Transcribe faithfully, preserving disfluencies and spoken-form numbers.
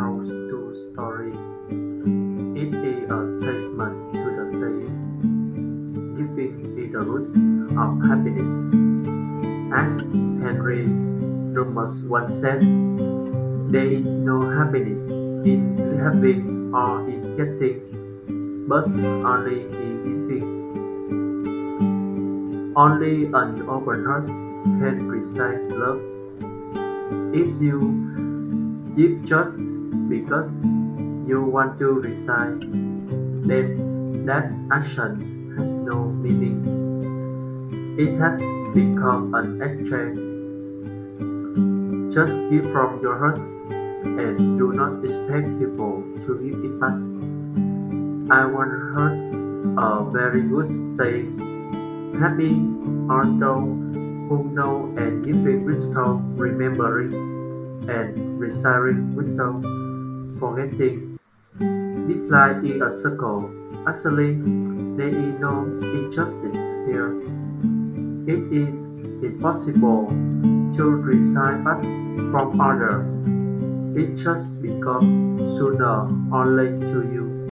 tells two stories. It is a testament to the saying, giving is the root of happiness. As Henry Thomas once said, there is no happiness in having or in getting, but only in giving. Only an open heart can receive love. If you give just because you want to receive, then that action has no meaning. It has become an exchange. Just give from your heart and do not expect people to give it back. I once heard a very good saying, happy are those who know and giving without remembering and retiring without forgetting. This life is a circle. Actually, there is no injustice here. It is impossible to receive back from others. It just becomes sooner only to you.